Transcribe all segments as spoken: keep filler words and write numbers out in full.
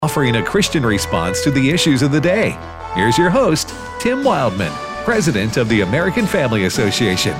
offering a Christian response to the issues of the day. Here's your host, Tim Wildman, President of the American Family Association.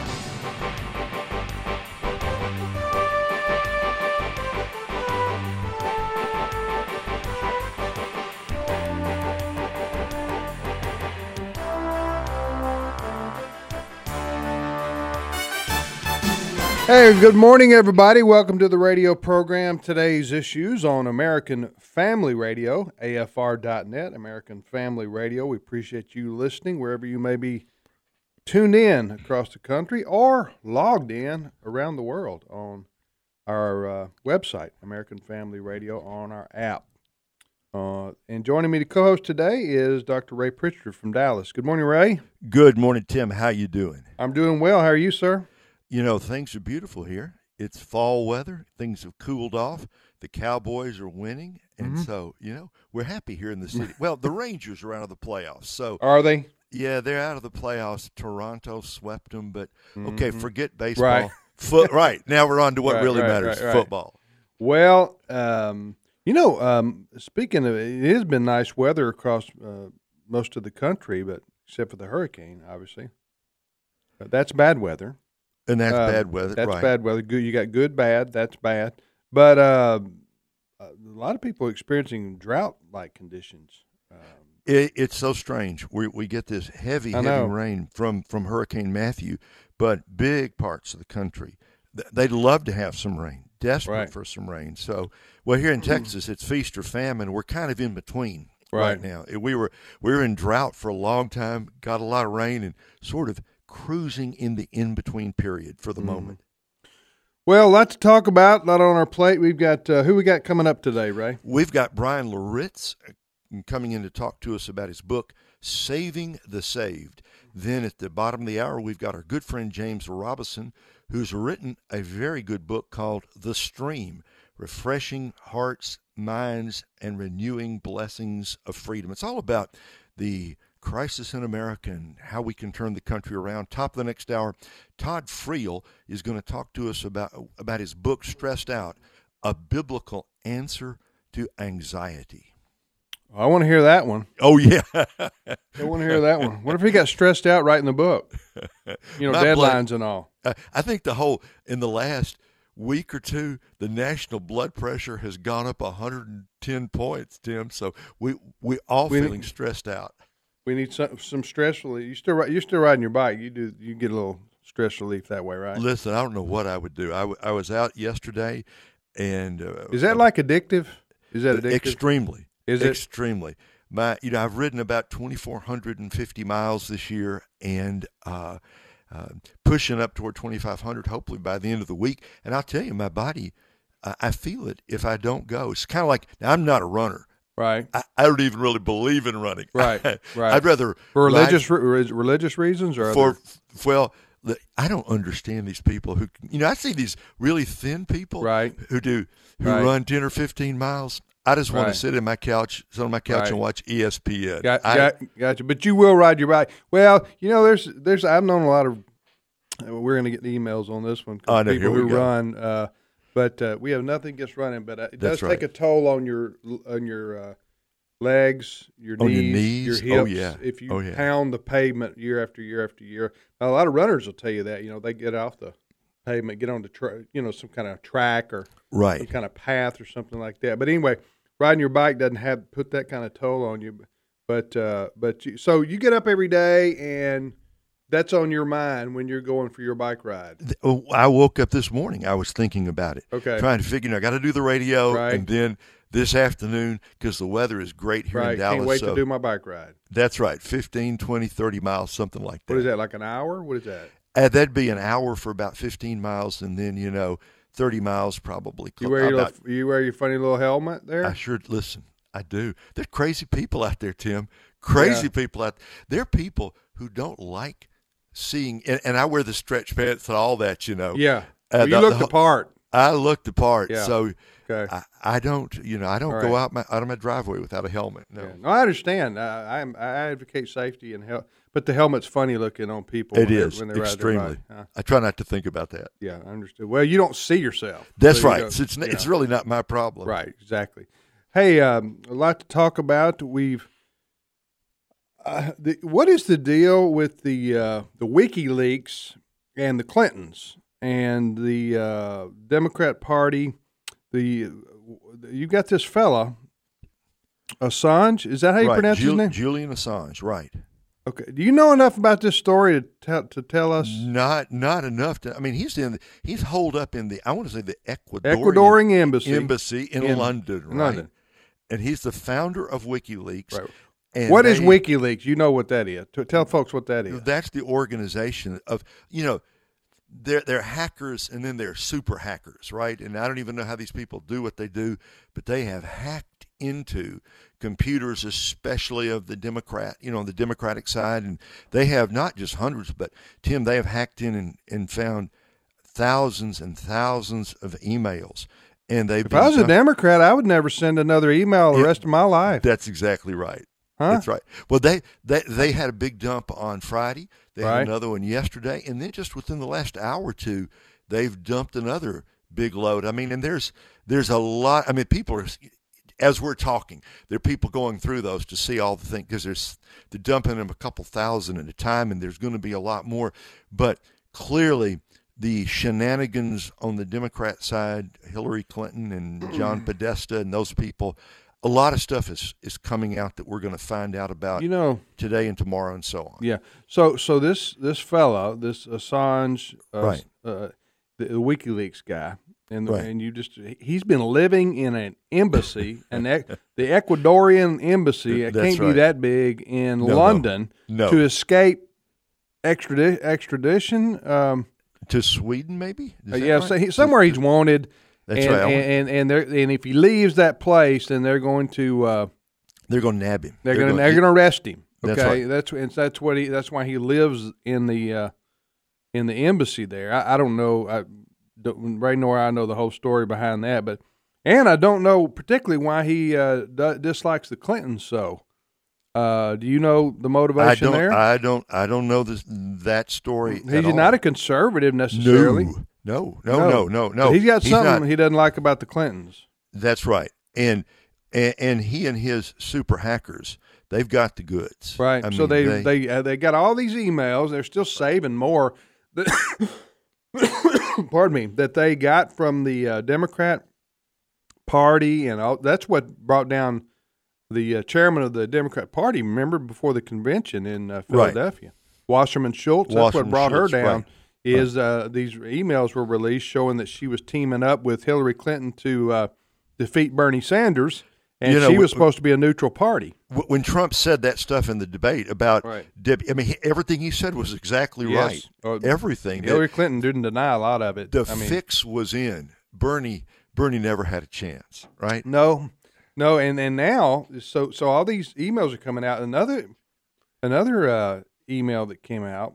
Hey, good morning, everybody. Welcome to the radio program. Today's issues on American Family Radio, A F R dot net, American Family Radio. We appreciate you listening wherever you may be tuned in across the country or logged in around the world on our uh, website, American Family Radio, on our app. Uh, and joining me to co-host today is Doctor Ray Pritchard from Dallas. Good morning, Ray. Good morning, Tim. How you doing? I'm doing well. How are you, sir? You know, things are beautiful here. It's fall weather. Things have cooled off. The Cowboys are winning. And mm-hmm. so, you know, we're happy here in the city. Well, the Rangers are out of the playoffs. So are they? Yeah, they're out of the playoffs. Toronto swept them. But, mm-hmm. okay, forget baseball. Right. Foot, right. Now we're on to what right, really right, matters, right, right. football. Well, um, you know, um, speaking of it, it has been nice weather across uh, most of the country, but except for the hurricane, obviously. But that's bad weather. And that's uh, bad weather. That's right. bad weather. Good, you got good, bad. That's bad. But uh, a lot of people are experiencing drought-like conditions. Um, it, it's so strange. We we get this heavy, heavy rain from, from Hurricane Matthew, but big parts of the country, they'd love to have some rain, desperate right. for some rain. So, well, here in Texas, it's feast or famine. We're kind of in between right, right now. We were we were in drought for a long time, got a lot of rain, and sort of cruising in the in-between period for the mm. moment. Well, a lot to talk about, a lot on our plate. We've got, uh, who we got coming up today, Ray? We've got Bryan Loritts coming in to talk to us about his book, Saving the Saved. Then at the bottom of the hour, we've got our good friend James Robison, who's written a very good book called The Stream, Refreshing Hearts, Minds, and Renewing Blessings of Freedom. It's all about the crisis in America and how we can turn the country around. Top of the next hour, Todd Friel is going to talk to us about about his book, Stressed Out, A Biblical Answer to Anxiety. I want to hear that one. Oh, yeah. I want to hear that one. What if he got stressed out writing the book? You know, My deadlines blood, and all. I think the whole, in the last week or two, the national blood pressure has gone up one hundred ten points, Tim. So we we all we feeling need, stressed out. We need some some stress relief. You still you're still riding your bike. You do you get a little stress relief that way, right? Listen, I don't know what I would do. I, w- I was out yesterday, and uh, is that like addictive? Is that addictive? Extremely. Is it extremely? My you know I've ridden about twenty-four fifty miles this year, and uh, uh, pushing up toward twenty-five hundred. Hopefully by the end of the week. And I'll tell you, my body, uh, I feel it if I don't go. It's kind of like now, I'm not a runner. Right. I, I don't even really believe in running. Right. Right. I'd rather for religious re- religious reasons or for other? well, the, I don't understand these people who you know. I see these really thin people, right, who do who right. run ten or fifteen miles. I just want right. to sit in my couch, sit on my couch, right. and watch E S P N. Got, I, got, gotcha. But you will ride your bike. Well, you know, there's there's I've known a lot of. We're going to get the emails on this one. Oh, no, people who go. run. Uh, But uh, we have nothing against running, but uh, it does That's take right. a toll on your on your uh, legs, your on knees, your, knees? your hips. Oh, yeah. If you oh, yeah. pound the pavement year after year after year, now, a lot of runners will tell you that. You know, they get off the pavement, get on the tra- you know some kind of track or right. some kind of path or something like that. But anyway, riding your bike doesn't have put that kind of toll on you. But uh, but you, so you get up every day and. That's on your mind when you're going for your bike ride. I woke up this morning. I was thinking about it. Okay. Trying to figure, I got to do the radio. Right. And then this afternoon, because the weather is great here right. in Dallas. Can't wait so to do my bike ride. That's right. fifteen, twenty, thirty miles, something like that. What is that, like an hour? What is that? Uh, that'd be an hour for about fifteen miles, and then, you know, thirty miles probably. You wear, your about, little, you wear your funny little helmet there? I sure, listen, I do. There's crazy people out there, Tim. Crazy yeah. people out there. There are people who don't like seeing, and, and I wear the stretch pants and all that, you know. Yeah. Uh, well, you the, look the, the part. I look the part. Yeah. So okay. I, I don't, you know, I don't all go right. out my out of my driveway without a helmet. No. Yeah. No, I understand. I, I I advocate safety and help, but the helmet's funny looking on people. It when is when they extremely. Ride their bike. Huh? I try not to think about that. Yeah, I understood. Well, you don't see yourself. That's so right. Go, It's it's, yeah. it's really not my problem. Right. Exactly. Hey, um, a lot to talk about. We've uh, the, what is the deal with the uh, the WikiLeaks and the Clintons and the uh, Democrat Party? The you got this fella Assange. Is that how you right. pronounce Jul- his name? Julian Assange. Right. Okay. Do you know enough about this story to tell to tell us? Not not enough to. I mean, he's in. He's holed up in the. I want to say the Ecuadorian, Ecuadorian embassy embassy in, in London. Right. London. And he's the founder of WikiLeaks. Right. And what they, is WikiLeaks? You know what that is. To tell folks what that is. That's the organization of, you know, they're, they're hackers and then they're super hackers, right? And I don't even know how these people do what they do, but they have hacked into computers, especially of the Democrat, you know, on the Democratic side. And they have not just hundreds, but, Tim, they have hacked in and, and found thousands and thousands of emails. And they've if I was a Democrat, I would never send another email the it, rest of my life. That's exactly right. Huh? That's right. Well, they, they they had a big dump on Friday. They right. had another one yesterday, and then just within the last hour or two, they've dumped another big load. I mean, and there's there's a lot. I mean, people are, as we're talking, there are people going through those to see all the things because there's they're dumping them a couple thousand at a time, and there's going to be a lot more. But clearly, the shenanigans on the Democrat side, Hillary Clinton and John Podesta and those people. A lot of stuff is, is coming out that we're going to find out about, you know, today and tomorrow and so on. Yeah. So so this this fellow, this Assange, uh, right. uh, the, the WikiLeaks guy, and the, right. and you just he's been living in an embassy, and the Ecuadorian embassy. It That's can't right. be that big in no, London no. No. to escape extradi- extradition. Um, to Sweden, maybe. uh, yeah, right? so he, somewhere he's wanted. That's and, right. And and and, they're, and if he leaves that place, then they're going to uh, they're going to nab him. They're, they're going to they're going to arrest him. Okay, that's right. That's and that's what he. That's why he lives in the uh, in the embassy there. I, I don't know. I don't, Ray nor I know the whole story behind that, but and I don't know particularly why he uh, d- dislikes the Clintons so. Uh, do you know the motivation I don't, there? I don't. I don't know this that story. He's at not all. a conservative necessarily. No. No, no, no, no, no. But he's got he's something not. he doesn't like about the Clintons. That's right. And, and and he and his super hackers, they've got the goods. Right. I so mean, they they they uh, they got all these emails. They're still saving more. That, pardon me. That they got from the uh, Democrat Party, and all, that's what brought down the uh, chairman of the Democrat Party. Remember before the convention in uh, Philadelphia, right. Wasserman Schultz. That's Wasserman what brought Schultz, her down. Right. Is uh, these emails were released showing that she was teaming up with Hillary Clinton to uh, defeat Bernie Sanders, and you know, she was supposed to be a neutral party. When Trump said that stuff in the debate about, right. Deb, I mean, he, everything he said was exactly yes. right. Uh, everything. Hillary that, Clinton didn't deny a lot of it. The I mean, fix was in. Bernie Bernie never had a chance, right? No, no, and, and now, so so all these emails are coming out. Another another uh, email that came out.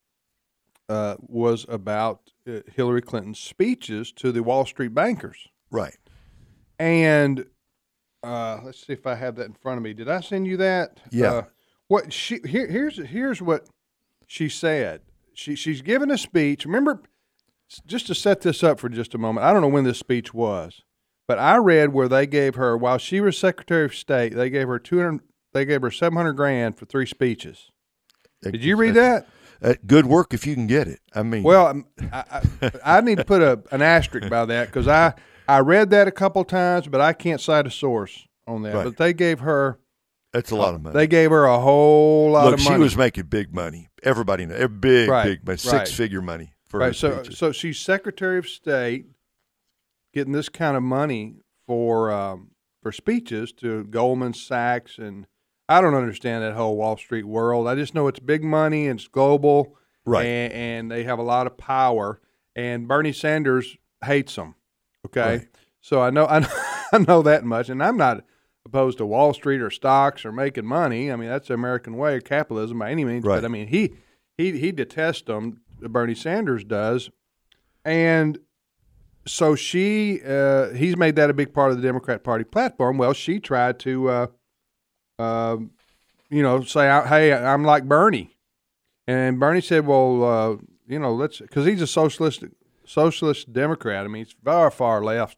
Uh, was about uh, Hillary Clinton's speeches to the Wall Street bankers. Right. And uh, let's see if I have that in front of me. Did I send you that? Yeah. Uh, what she here, here's here's what she said. She she's given a speech. Remember, just to set this up for just a moment. I don't know when this speech was, but I read where they gave her while she was Secretary of State. They gave her two hundred. They gave her seven hundred grand for three speeches. Did you read that? Uh, good work if you can get it. I mean, well, I, I, I need to put a an asterisk by that because I, I read that a couple times, but I can't cite a source on that. Right. But they gave her that's a lot of money. They gave her a whole lot Look, of money. she was making big money. Everybody knows big, right. big money, six right. figure money for right. her So, speeches. so she's Secretary of State, getting this kind of money for um, for speeches to Goldman Sachs and. I don't understand that whole Wall Street world. I just know it's big money and it's global, right? And, and they have a lot of power. And Bernie Sanders hates them. Okay, right. So I know I know, I know that much, and I'm not opposed to Wall Street or stocks or making money. I mean that's the American way of capitalism by any means. Right. But I mean he he he detests them. Bernie Sanders does, and so she uh, he's made that a big part of the Democrat Party platform. Well, she tried to. Uh, Uh, you know, say, hey, I'm like Bernie. And Bernie said, well, uh, you know, let's, because he's a socialist, socialist Democrat. I mean, he's far, far left.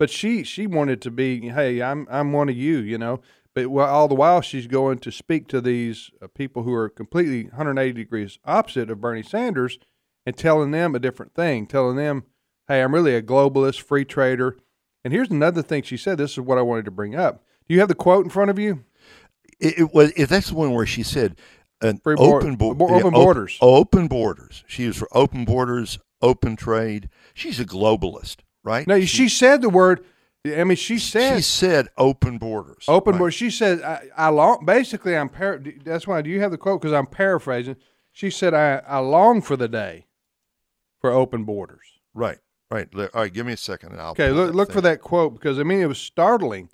but she she wanted to be, hey, I'm I'm one of you, you know. But well, all the while she's going to speak to these uh, people who are completely one hundred eighty degrees opposite of Bernie Sanders, and telling them a different thing, telling them, hey, I'm really a globalist, free trader. And here's another thing she said. This is what I wanted to bring up. Do you have the quote in front of you? It, it was. If that's the one where she said, an Free open, bo- bo- open yeah, borders. Open, open borders. She was for open borders, open trade. She's a globalist, right? No, she, she said the word. I mean, she said she said open borders. Open right. borders. She said, I, I long. Basically, I'm. Par- that's why. Do you have the quote? Because I'm paraphrasing. She said, I, I long for the day for open borders. Right. Right. All right. Give me a second, and I'll. Okay. Look. Look for that quote, because I mean it was startling.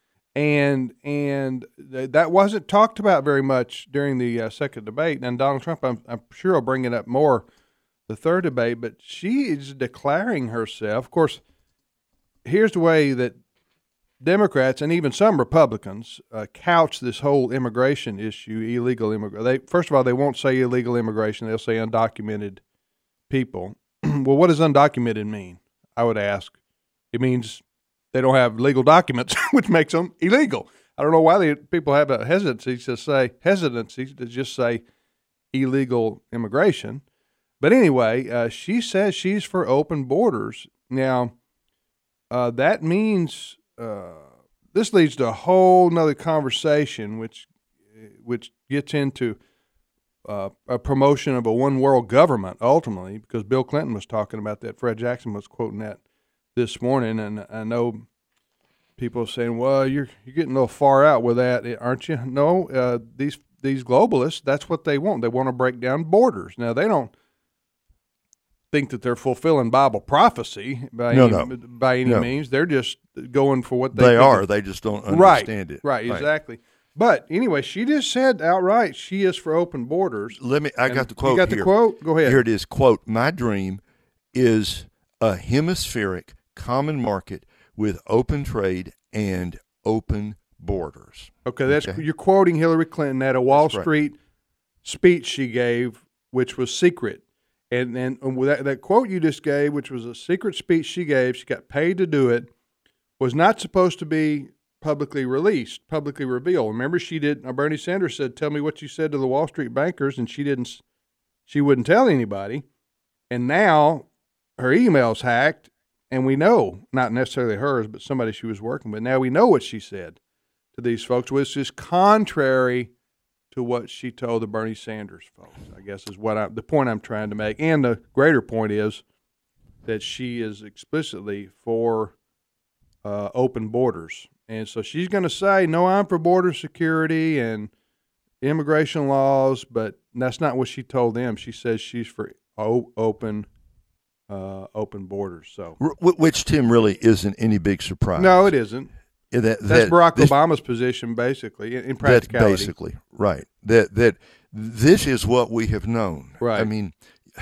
And and th- that wasn't talked about very much during the uh, second debate. And Donald Trump, I'm, I'm sure, will bring it up more the third debate. But she is declaring herself. Of course, here's the way that Democrats and even some Republicans uh, couch this whole immigration issue, illegal immigration. They first of all, they won't say illegal immigration. They'll say undocumented people. Well, what does undocumented mean? I would ask. It means they don't have legal documents, which makes them illegal. I don't know why they, people have a hesitancy to say hesitancy to just say illegal immigration. But anyway, uh, she says she's for open borders. Now, uh, that means uh, this leads to a whole nother conversation, which which gets into uh, a promotion of a one world government ultimately, because Bill Clinton was talking about that. Fred Jackson was quoting that this morning, and I know people are saying, "Well, you're you're getting a little far out with that, aren't you?" No, uh, these these globalists, that's what they want. They want to break down borders. Now, they don't think that they're fulfilling Bible prophecy by no, any, no. by any no. means. They're just going for what they, they think are. Is, they just don't right, understand it. Right, exactly. But anyway, she just said outright she is for open borders. Let me. I and got the quote. You got here. the quote? Go ahead. Here it is. Quote: My dream is a hemispheric common market with open trade and open borders. Okay, that's okay. You're quoting Hillary Clinton at a Wall That's Street right. speech she gave, which was secret. And and that, that quote you just gave, which was a secret speech she gave, she got paid to do it, was not supposed to be publicly released, publicly revealed. Remember, she did. Uh, Bernie Sanders said, "Tell me what you said to the Wall Street bankers," and she didn't. She wouldn't tell anybody. And now her email's hacked, and we know, not necessarily hers, but somebody she was working with. Now we know what she said to these folks, which is contrary to what she told the Bernie Sanders folks, I guess is what I, the point I'm trying to make. And the greater point is that she is explicitly for uh, open borders. And so she's going to say, no, I'm for border security and immigration laws, but that's not what she told them. She says she's for o- open uh, open borders. So, Which, Tim, really isn't any big surprise. No, it isn't. That, That's that, Barack this, Obama's position, basically, in practicality. That's basically, right. That that this is what we have known. Right. I mean,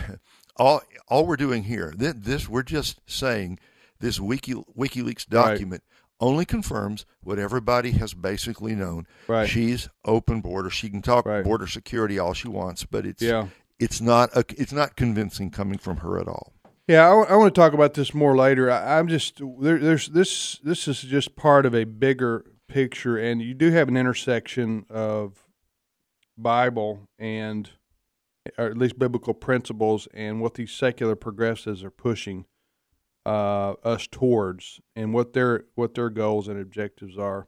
all all we're doing here, this, this we're just saying this Wiki, WikiLeaks document right. only confirms what everybody has basically known. Right. She's open border. She can talk right. border security all she wants, but it's yeah. it's not a, it's not convincing coming from her at all. Yeah, I, I want to talk about this more later. I, I'm just there, there's this. This is just part of a bigger picture, and you do have an intersection of Bible and, or at least biblical principles, and what these secular progressives are pushing uh, us towards, and what their what their goals and objectives are.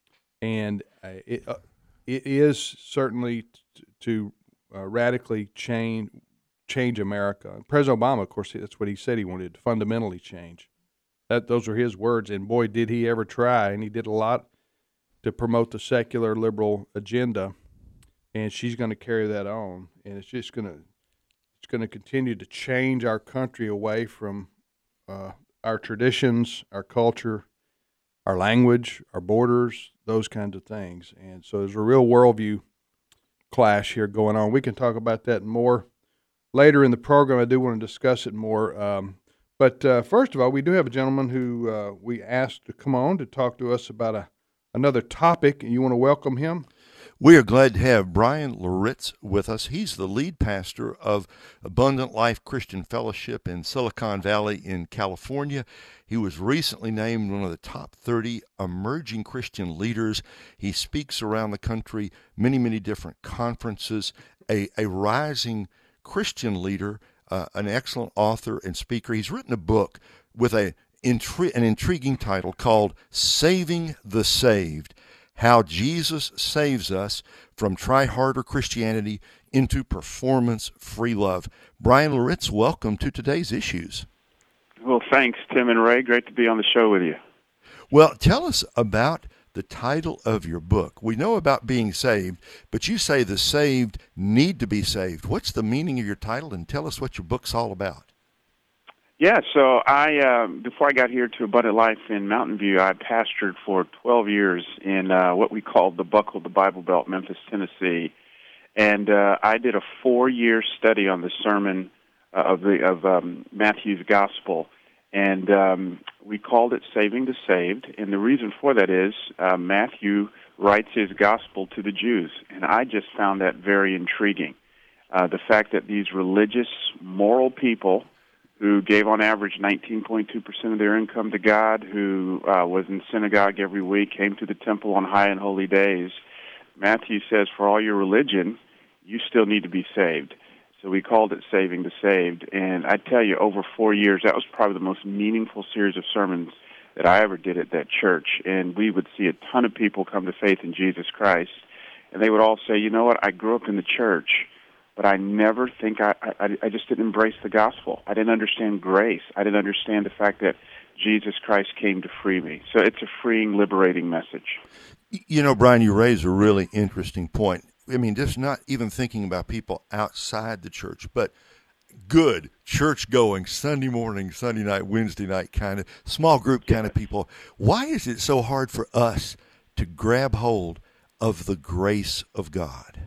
And uh, it uh, it is certainly t- to uh, radically change. change America. President Obama, of course, that's what he said he wanted, to fundamentally change. That Those are his words, and boy, did he ever try, and he did a lot to promote the secular liberal agenda, and she's going to carry that on, and it's just going to it's going to continue to change our country away from uh, our traditions, our culture, our language, our borders, those kinds of things. And so there's a real worldview clash here going on. We can talk about that more later in the program. I do want to discuss it more. Um, but uh, first of all, we do have a gentleman who uh, we asked to come on to talk to us about a, another topic. You want to welcome him? We are glad to have Bryan Loritts with us. He's the lead pastor of Abundant Life Christian Fellowship in Silicon Valley in California. He was recently named one of the top thirty emerging Christian leaders. He speaks around the country, many, many different conferences, a, a rising Christian leader, uh, an excellent author and speaker. He's written a book with a, intri- an intriguing title called Saving the Saved: How Jesus Saves Us from Try-Harder Christianity into Performance-Free Love. Bryan Loritts, welcome to today's Issues. Well, thanks, Tim and Ray. Great to be on the show with you. Well, tell us about the title of your book. We know about being saved, but you say the saved need to be saved. What's the meaning of your title, and tell us what your book's all about. Yeah, so I uh, before I got here to Abundant Life in Mountain View, I pastored for twelve years in uh, what we called the Buckle, the Bible Belt, Memphis, Tennessee, and uh, I did a four-year study on the sermon uh, of the of um, Matthew's Gospel, and um, we called it Saving the Saved. And the reason for that is uh, Matthew writes his Gospel to the Jews, and I just found that very intriguing. Uh, the fact that these religious, moral people who gave on average nineteen point two percent of their income to God, who uh, was in synagogue every week, came to the temple on high and holy days. Matthew says, for all your religion, you still need to be saved. So we called it Saving the Saved. And I tell you, over four years, that was probably the most meaningful series of sermons that I ever did at that church. And we would see a ton of people come to faith in Jesus Christ. And they would all say, you know what, I grew up in the church, but I never think I, I, I just didn't embrace the gospel. I didn't understand grace. I didn't understand the fact that Jesus Christ came to free me. So it's a freeing, liberating message. You know, Bryan, you raise a really interesting point. I mean, just not even thinking about people outside the church, but good church-going, Sunday morning, Sunday night, Wednesday night kind of, small group kind of people. Why is it so hard for us to grab hold of the grace of God?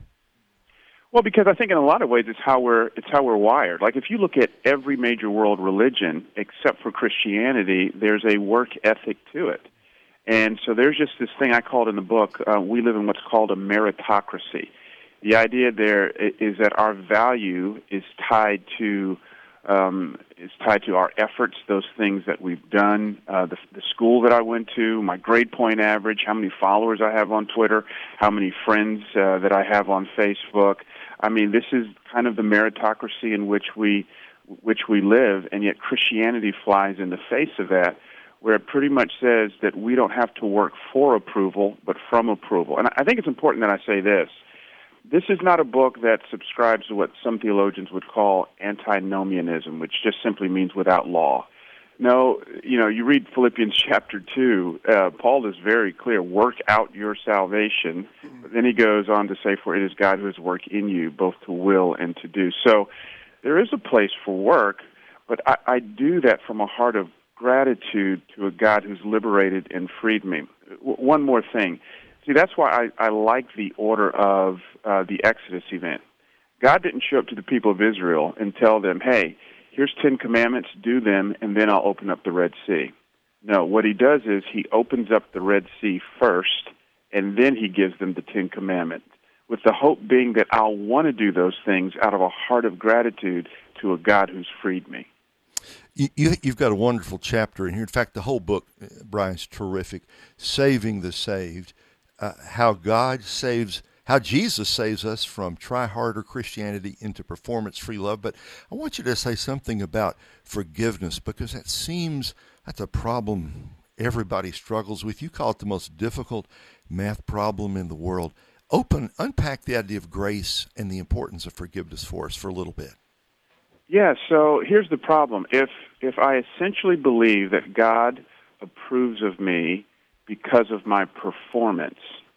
Well, because I think in a lot of ways it's how we're it's how we're wired. Like if you look at every major world religion except for Christianity, there's a work ethic to it. And so there's just this thing I called in the book, uh, we live in what's called a meritocracy. The idea there is that our value is tied to um, is tied to our efforts, those things that we've done, uh, the, the school that I went to, my grade point average, how many followers I have on Twitter, how many friends uh, that I have on Facebook. I mean, this is kind of the meritocracy in which we which we live, and yet Christianity flies in the face of that, where it pretty much says that we don't have to work for approval, but from approval. And I think it's important that I say this. This is not a book that subscribes to what some theologians would call antinomianism, which just simply means without law. No, you know, you read Philippians chapter two, uh, Paul is very clear, work out your salvation. But then he goes on to say, for it is God who has worked in you, both to will and to do. So there is a place for work, but I, I do that from a heart of gratitude to a God who's liberated and freed me. W- one more thing. See, that's why I, I like the order of uh, the Exodus event. God didn't show up to the people of Israel and tell them, hey, here's Ten Commandments, do them, and then I'll open up the Red Sea. No, what he does is he opens up the Red Sea first, and then he gives them the Ten Commandments, with the hope being that I'll want to do those things out of a heart of gratitude to a God who's freed me. You, you, you've got a wonderful chapter in here. In fact, the whole book, Bryan's terrific, Saving the Saved, uh, how God saves How Jesus saves us from try-harder Christianity into performance-free love. But I want you to say something about forgiveness, because that seems, that's a problem everybody struggles with. You call it the most difficult math problem in the world. Open, unpack the idea of grace and the importance of forgiveness for us for a little bit. Yeah, so here's the problem. If if I essentially believe that God approves of me because of my performance,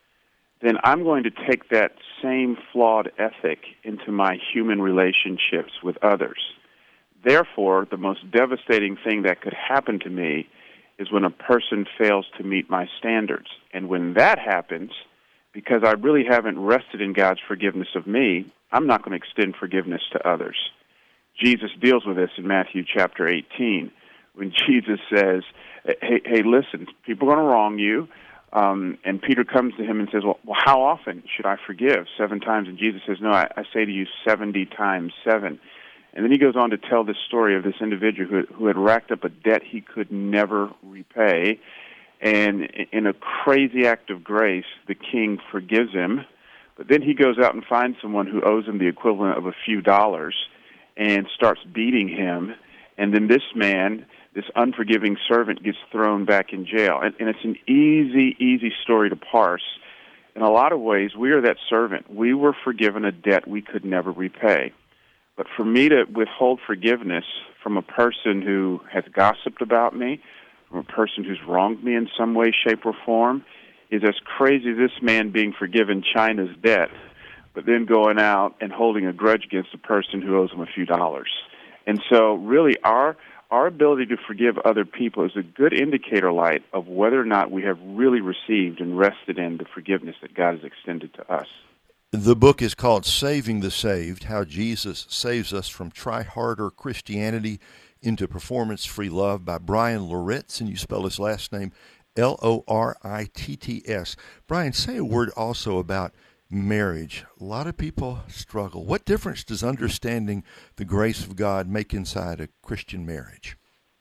then I'm going to take that same flawed ethic into my human relationships with others. Therefore, the most devastating thing that could happen to me is when a person fails to meet my standards. And when that happens, because I really haven't rested in God's forgiveness of me, I'm not going to extend forgiveness to others. Jesus deals with this in Matthew chapter eighteen, when Jesus says, hey, hey listen, people are going to wrong you. Um, and Peter comes to him and says, well, well, how often should I forgive? Seven times. And Jesus says, no, I, I say to you seventy times seven. And then he goes on to tell this story of this individual who, who had racked up a debt he could never repay. And in a crazy act of grace, the king forgives him. But then he goes out and finds someone who owes him the equivalent of a few dollars and starts beating him. And then this man, this unforgiving servant, gets thrown back in jail. And, and it's an easy, easy story to parse. In a lot of ways, we are that servant. We were forgiven a debt we could never repay. But for me to withhold forgiveness from a person who has gossiped about me, from a person who's wronged me in some way, shape, or form, is as crazy as this man being forgiven China's debt, but then going out and holding a grudge against a person who owes him a few dollars. And so really our our ability to forgive other people is a good indicator light of whether or not we have really received and rested in the forgiveness that God has extended to us. The book is called Saving the Saved, How Jesus Saves Us from Try-Harder Christianity into Performance-Free Love by Bryan Loritts, and you spell his last name L O R I T T S. Bryan, say a word also about marriage. A lot of people struggle. What difference does understanding the grace of God make inside a Christian marriage?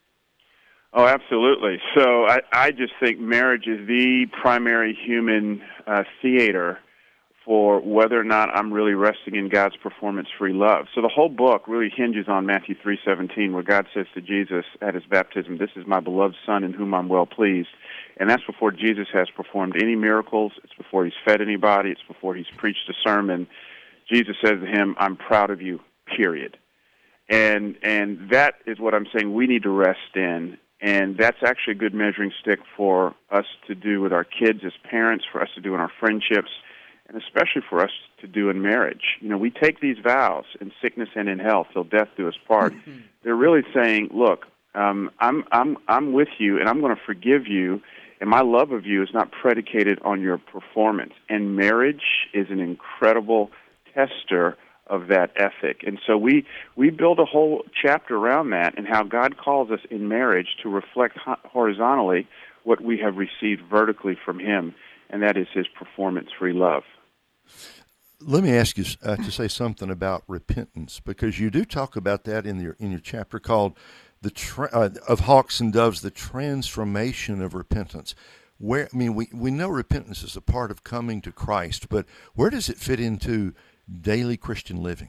Oh, absolutely. So I, I just think marriage is the primary human uh, theater for whether or not I'm really resting in God's performance-free love. So the whole book really hinges on Matthew three seventeen, where God says to Jesus at his baptism, "This is my beloved Son in whom I'm well pleased." And that's before Jesus has performed any miracles. It's before he's fed anybody. It's before he's preached a sermon. Jesus says to him, "I'm proud of you, period." And and that is what I'm saying we need to rest in. And that's actually a good measuring stick for us to do with our kids as parents, for us to do in our friendships, and especially for us to do in marriage. You know, we take these vows in sickness and in health till death do us part. They're really saying, look, um, I'm I'm I'm with you, and I'm going to forgive you, and my love of you is not predicated on your performance. And marriage is an incredible tester of that ethic. And so we, we build a whole chapter around that and how God calls us in marriage to reflect horizontally what we have received vertically from him, and that is his performance-free love. Let me ask you uh, to say something about repentance, because you do talk about that in your in your chapter called the tra- uh, of Hawks and Doves, the transformation of repentance. Where I mean, we, we know repentance is a part of coming to Christ, but where does it fit into daily Christian living?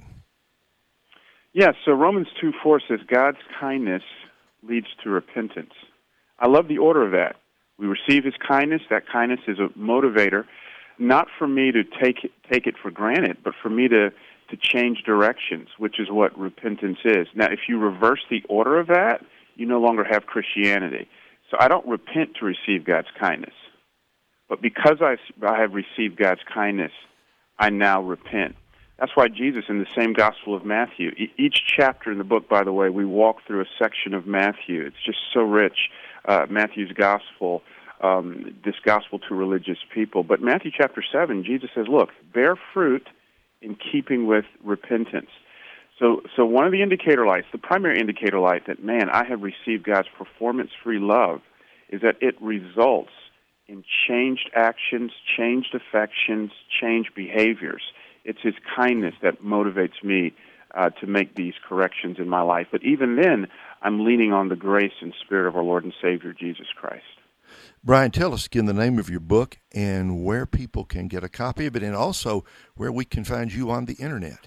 Yeah, so Romans two four says God's kindness leads to repentance. I love the order of that. We receive his kindness. That kindness is a motivator, not for me to take it, take it for granted, but for me to, to change directions, which is what repentance is. Now, if you reverse the order of that, you no longer have Christianity. So I don't repent to receive God's kindness. But because I, I have received God's kindness, I now repent. That's why Jesus, in the same Gospel of Matthew, e- each chapter in the book, by the way, we walk through a section of Matthew. It's just so rich. Uh, Matthew's Gospel, um, this Gospel to religious people. But Matthew chapter seven, Jesus says, look, bear fruit in keeping with repentance. So so one of the indicator lights, the primary indicator light that, man, I have received God's performance-free love, is that it results in changed actions, changed affections, changed behaviors. It's his kindness that motivates me uh, to make these corrections in my life. But even then, I'm leaning on the grace and spirit of our Lord and Savior, Jesus Christ. Bryan, tell us again the name of your book and where people can get a copy of it, and also where we can find you on the Internet.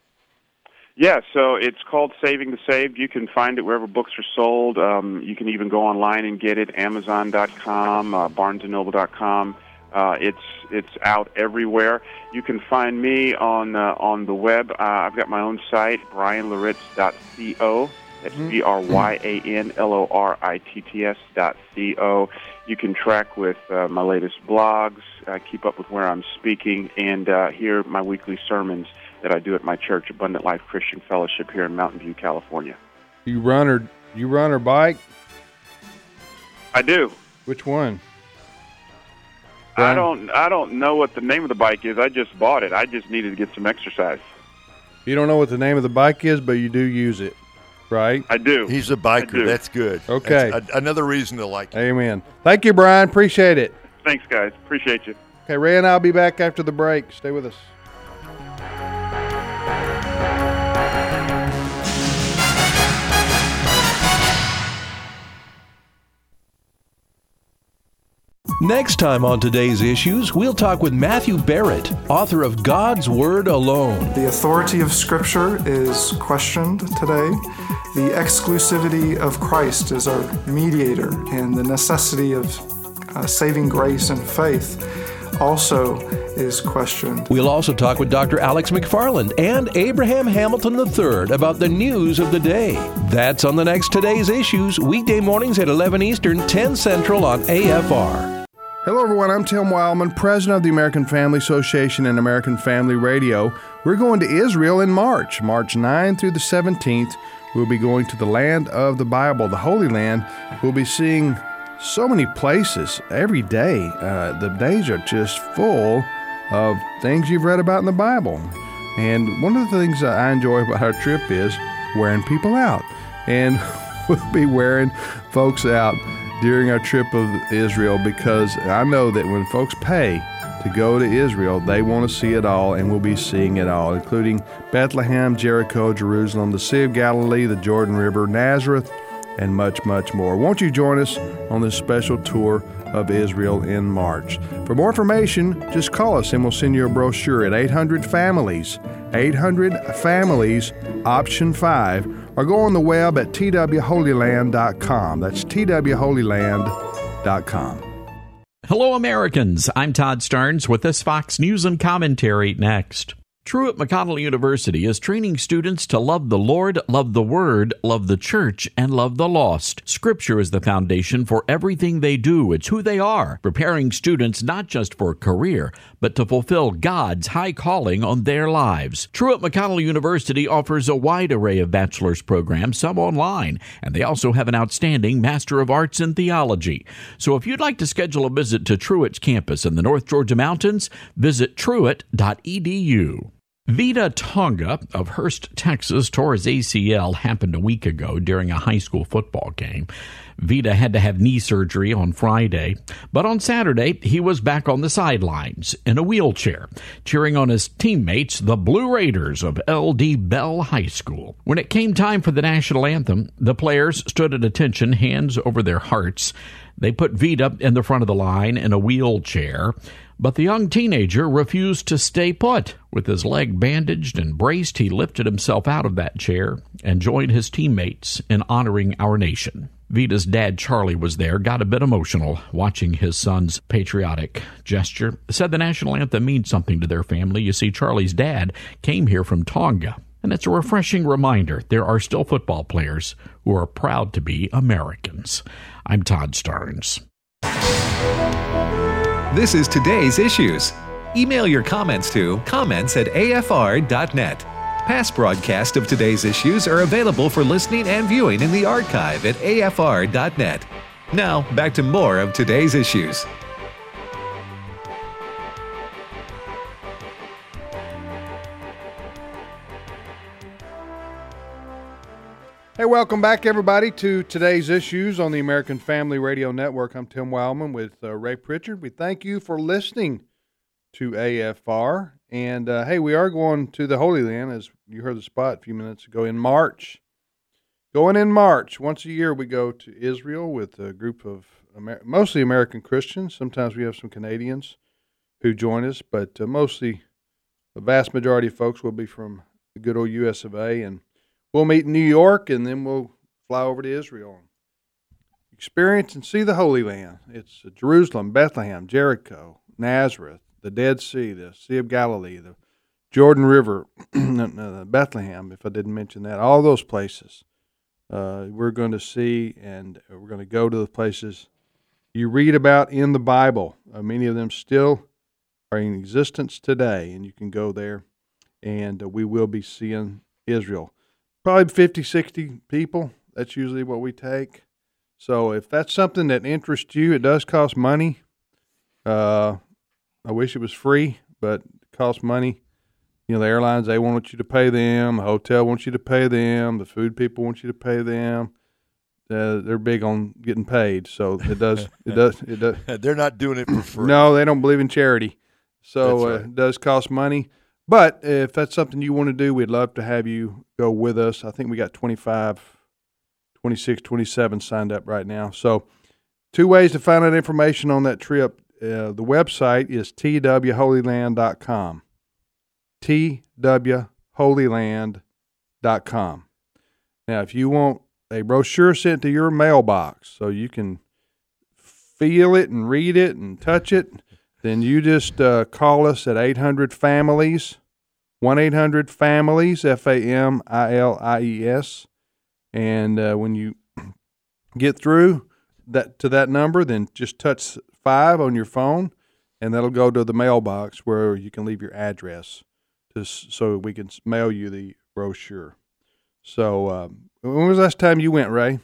Yeah, so it's called Saving the Saved. You can find it wherever books are sold. Um, you can even go online and get it, amazon dot com, uh, barnes and noble dot com. Uh, it's it's out everywhere. You can find me on uh, on the web. Uh, I've got my own site, bryan loritts dot co. That's B R Y A N L O R I T T S dot C O. You can track with uh, my latest blogs, uh, keep up with where I'm speaking, and uh, hear my weekly sermons that I do at my church, Abundant Life Christian Fellowship, here in Mountain View, California. You run or you run or bike? I do. Which one? I don't. I don't know what the name of the bike is. I just bought it. I just needed to get some exercise. You don't know what the name of the bike is, but you do use it, right? I do. He's a biker. That's good. Okay. That's a, another reason to like it. Amen. Thank you, Bryan. Appreciate it. Thanks, guys. Appreciate you. Okay, Ray and I'll be back after the break. Stay with us. Next time on Today's Issues, we'll talk with Matthew Barrett, author of God's Word Alone. The authority of Scripture is questioned today. The exclusivity of Christ as our mediator and the necessity of uh, saving grace and faith also is questioned. We'll also talk with Doctor Alex McFarland and Abraham Hamilton the third about the news of the day. That's on the next Today's Issues, weekday mornings at eleven Eastern, ten Central on A F R. Hello, everyone. I'm Tim Wildman, president of the American Family Association and American Family Radio. We're going to Israel in March, March ninth through the seventeenth. We'll be going to the land of the Bible, the Holy Land. We'll be seeing so many places every day. Uh, the days are just full of things you've read about in the Bible. And one of the things that I enjoy about our trip is wearing people out. And we'll be wearing folks out during our trip of Israel, because I know that when folks pay to go to Israel, they want to see it all, and we'll be seeing it all, including Bethlehem, Jericho, Jerusalem, the Sea of Galilee, the Jordan River, Nazareth, and much, much more. Won't you join us on this special tour of Israel in March? For more information, just call us and we'll send you a brochure at eight hundred families, eight hundred families, option five, or go on the web at t w holy land dot com. That's t w holy land dot com. Hello, Americans. I'm Todd Starnes with this Fox News and Commentary next. Truett McConnell University is training students to love the Lord, love the Word, love the Church, and love the lost. Scripture is the foundation for everything they do. It's who they are, preparing students not just for a career, but to fulfill God's high calling on their lives. Truett McConnell University offers a wide array of bachelor's programs, some online, and they also have an outstanding Master of Arts in Theology. So if you'd like to schedule a visit to Truett's campus in the North Georgia Mountains, visit truett dot e d u. Vita Tonga of Hurst, Texas, tore his A C L happened a week ago during a high school football game. Vita had to have knee surgery on Friday, but on Saturday, he was back on the sidelines in a wheelchair, cheering on his teammates, the Blue Raiders of L D Bell High School. When it came time for the national anthem, the players stood at attention, hands over their hearts. They put Vita in the front of the line in a wheelchair, but the young teenager refused to stay put. With his leg bandaged and braced, he lifted himself out of that chair and joined his teammates in honoring our nation. Vita's dad, Charlie, was there, got a bit emotional watching his son's patriotic gesture. Said the national anthem means something to their family. You see, Charlie's dad came here from Tonga, and it's a refreshing reminder there are still football players who are proud to be Americans. I'm Todd Starnes. This is Today's Issues. Email your comments to comments at a f r dot net. Past broadcasts of Today's Issues are available for listening and viewing in the archive at a f r dot net. Now, back to more of Today's Issues. Hey, welcome back, everybody, to Today's Issues on the American Family Radio Network. I'm Tim Wildman with uh, Ray Pritchard. We thank you for listening to A F R. And, uh, hey, we are going to the Holy Land, as you heard the spot a few minutes ago, in March. Going in March. Once a year, we go to Israel with a group of Amer- mostly American Christians. Sometimes we have some Canadians who join us, but uh, mostly the vast majority of folks will be from the good old U S of A, and we'll meet in New York, and then we'll fly over to Israel. Experience and see the Holy Land. It's Jerusalem, Bethlehem, Jericho, Nazareth, the Dead Sea, the Sea of Galilee, the Jordan River, Bethlehem, if I didn't mention that. All those places uh, we're going to see, and we're going to go to the places you read about in the Bible. Uh, many of them still are in existence today, and you can go there, and uh, we will be seeing Israel. Probably fifty, sixty people. That's usually what we take. So if that's something that interests you, it does cost money. Uh, I wish it was free, but it costs money. You know, the airlines, they want you to pay them. The hotel wants you to pay them. The food people want you to pay them. uh, they're big on getting paid. So it does it does it does. They're not doing it for free. No, they don't believe in charity. So That's right. uh, it does cost money. But if that's something you want to do, we'd love to have you go with us. I think we got twenty-five, twenty-six, twenty-seven signed up right now. So two ways to find out information on that trip. Uh, the website is t w holy land dot com. t w holy land dot com. Now, if you want a brochure sent to your mailbox so you can feel it and read it and touch it, then you just uh, call us at eight hundred families, one eight hundred families, F A M I L I E S. And uh, when you get through that to that number, then just touch five on your phone, and that'll go to the mailbox where you can leave your address to, so we can mail you the brochure. So um, when was the last time you went, Ray?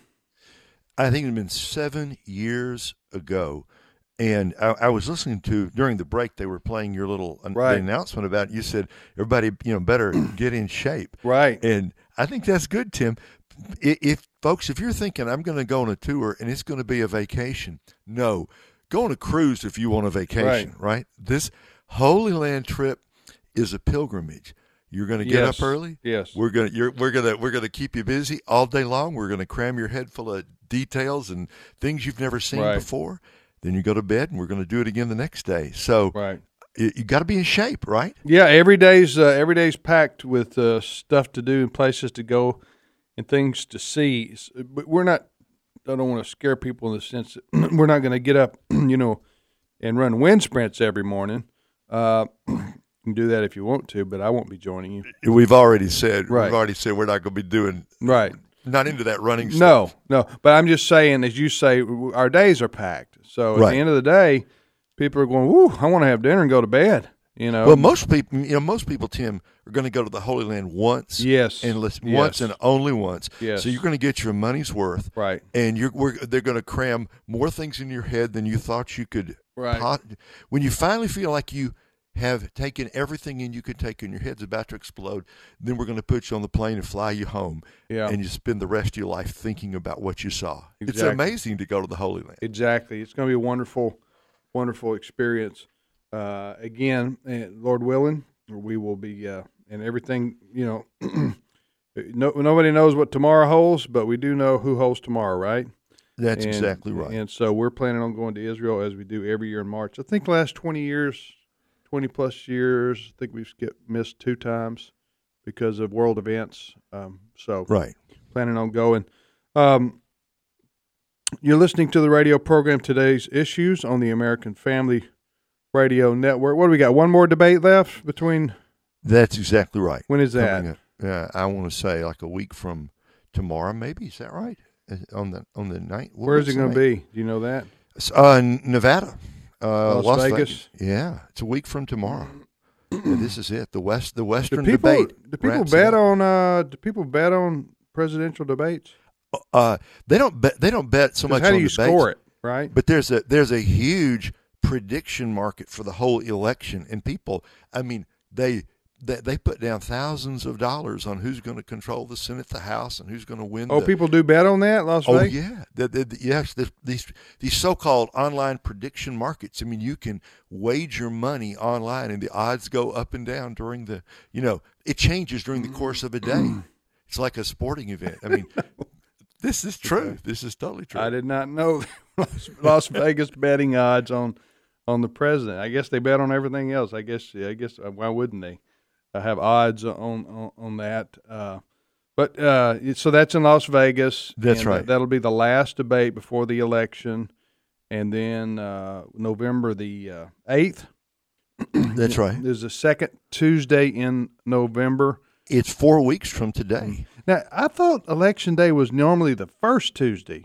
I think it's been seven years ago. And I, I was listening to, during the break, they were playing your little Right. the announcement about, you said, everybody, you know, better get in shape. Right. And I think that's good, Tim. If, if folks, if you're thinking, I'm going to go on a tour and it's going to be a vacation, no. Go on a cruise if you want a vacation, right? right? This Holy Land trip is a pilgrimage. You're going to get Yes. up early. Yes. We're going to you're, we're going to we're going to keep you busy all day long. We're going to cram your head full of details and things you've never seen Right. before. Then you go to bed, and we're going to do it again the next day. So Right. you, you got to be in shape, right? Yeah, every day's uh, every day's packed with uh, stuff to do and places to go and things to see. But we're not. I don't want to scare people in the sense that we're not going to get up, you know, and run wind sprints every morning. Uh, you can do that if you want to, but I won't be joining you. We've already said Right. we've already said we're not going to be doing Right. not into that running No, stuff. no. But I'm just saying, as you say, our days are packed. So at Right. the end of the day, people are going, "Woo, I want to have dinner and go to bed." You know. Well, most people, you know, most people, Tim, are going to go to the Holy Land once. Yes. and listen, Yes. once and only once. Yes. So you're going to get your money's worth. Right. And you're we're, they're going to cram more things in your head than you thought you could. Right. pot- When you finally feel like you have taken everything in you could take and your head's about to explode, then we're going to put you on the plane and fly you home. Yeah. And you spend the rest of your life thinking about what you saw. It's Exactly. amazing to go to the Holy Land. Exactly. It's going to be a wonderful, wonderful experience. Uh, again, eh, Lord willing, we will be, uh, and everything, you know, no, nobody knows what tomorrow holds, but we do know who holds tomorrow, right? That's And- exactly right. And so we're planning on going to Israel as we do every year in March. I think the last twenty years, twenty plus years, I think we've skipped, missed two times because of world events. Um, so Right. planning on going. Um, you're listening to the radio program Today's Issues on the American Family Radio Network. What do we got? One more debate left between. That's exactly right. When is that? Coming up, uh, I want to say like a week from tomorrow, maybe. Is that right? Uh, On the on the night. Where is it going to be? Do you know that? Uh, in Nevada, uh, Las Vegas? Yeah, it's a week from tomorrow. And this is it. The west, the Do Western people debate. do people wraps bet it up. on uh, do people bet on presidential debates? Uh, they don't bet. They don't bet so 'Cause much how on do you debates, score it? Right. But there's a there's a huge prediction market for the whole election, and people. I mean, they. They, they put down thousands of dollars on who's going to control the Senate, the House, and who's going to win. Oh, the, people do bet on that, Las Oh Vegas? yeah, the, the, the, yes. The, these these so-called online prediction markets. I mean, you can wager money online, and the odds go up and down during the. You know, it changes during the course of a day. It's like a sporting event. I mean, this is true. This is totally true. I did not know Las Vegas betting odds on on the president. I guess they bet on everything else. I guess I guess uh, why wouldn't they uh, have odds on on, on that? Uh, but uh, it- so that's in Las Vegas. That's and right. That, that'll be the last debate before the election, and then uh, November the uh, eighth. That's right. There's a second Tuesday in November. It's four weeks from today. Now, I thought Election Day was normally the first Tuesday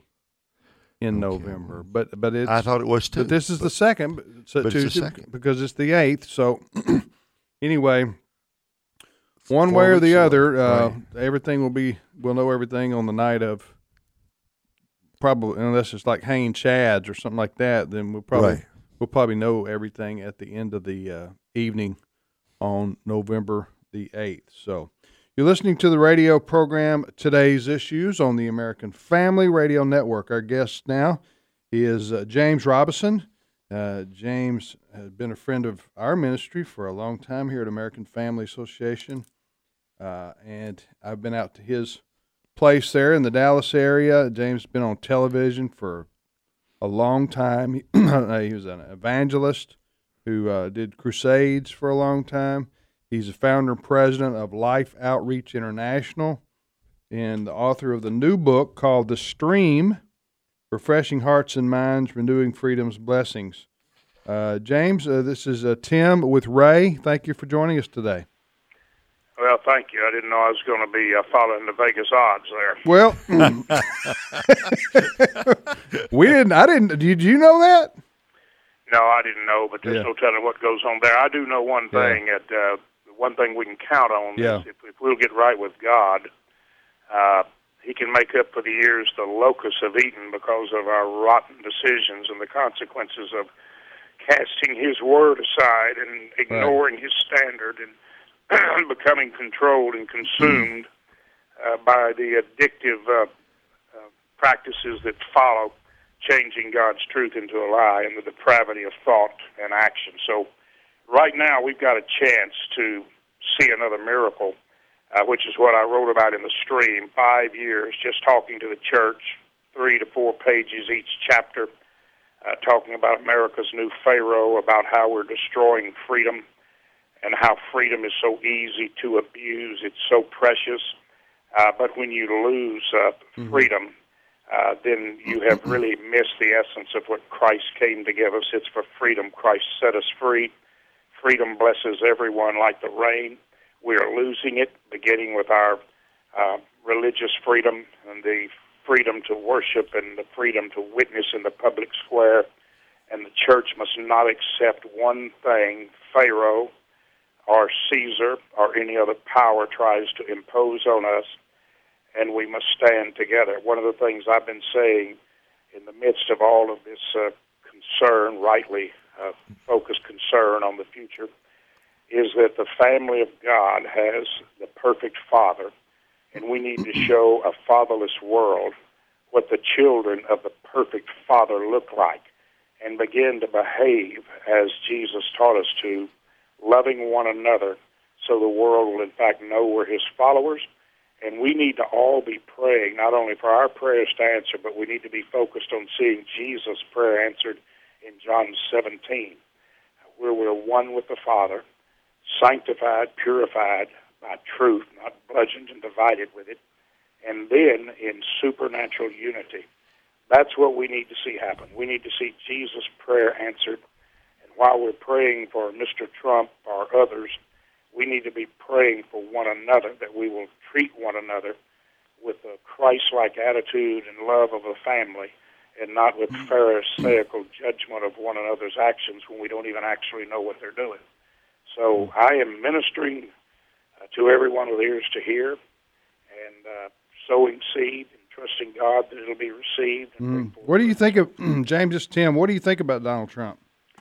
in November, but but it's I thought it was too. but this is the second, but it's a but it's the Tuesday second. because it's the eighth. So anyway, one Four way or the weeks away, other, uh, right. everything will be. We'll know everything on the night of. Probably unless it's like hanging chads or something like that, then we'll probably Right. we'll probably know everything at the end of the uh, evening on November the eighth. So You're listening to the radio program Today's Issues on the American Family Radio Network. Our guest now is uh, James Robison. Uh, James has been a friend of our ministry for a long time here at American Family Association, uh, and I've been out to his place there in the Dallas area. James has been on television for a long time. He, he was an evangelist who uh, did crusades for a long time. He's the founder and president of Life Outreach International and the author of the new book called The Stream, Refreshing Hearts and Minds, Renewing Freedom's Blessings. Uh, James, uh, this is uh, Tim with Ray. Thank you for joining us today. Well, thank you. I didn't know I was going to be uh, following the Vegas odds there. Well, we didn't. I didn't. Did you know that? No, I didn't know, but there's Yeah. no telling what goes on there. I do know one Yeah. thing. That uh, one thing we can count on Yeah. is if, if we'll get right with God, uh, He can make up for the years the locusts have eaten because of our rotten decisions and the consequences of casting His word aside and ignoring His standard and becoming controlled and consumed uh, by the addictive uh, uh, practices that follow changing God's truth into a lie and the depravity of thought and action. So right now we've got a chance to see another miracle, uh, which is what I wrote about in The Stream, five years just talking to the church, three to four pages each chapter, uh, talking about America's new Pharaoh, about how we're destroying freedom, and how freedom is so easy to abuse. It's so precious. Uh, but when you lose uh, freedom, uh, then you have really missed the essence of what Christ came to give us. It's for freedom. Christ set us free. Freedom blesses everyone like the rain. We are losing it, beginning with our uh, religious freedom and the freedom to worship and the freedom to witness in the public square. And the church must not accept one thing Pharaoh or Caesar or any other power tries to impose on us, and we must stand together. One of the things I've been saying in the midst of all of this uh, concern, rightly uh, focused concern on the future, is that the family of God has the perfect father, and we need to show a fatherless world what the children of the perfect father look like and begin to behave as Jesus taught us to, loving one another so the world will in fact know we're His followers. And we need to all be praying, not only for our prayers to answer, but we need to be focused on seeing Jesus' prayer answered in John seventeen, where we're one with the Father, sanctified, purified by truth, not bludgeoned and divided with it, and then in supernatural unity. That's what we need to see happen. We need to see Jesus' prayer answered. While we're praying for Mister Trump or others, we need to be praying for one another, that we will treat one another with a Christ-like attitude and love of a family, and not with pharisaical judgment of one another's actions when we don't even actually know what they're doing. So I am ministering uh, to everyone with ears to hear, and uh, sowing seed and trusting God that it'll be received. Mm. What do you think of, James, just Tim, what do you think about Donald Trump?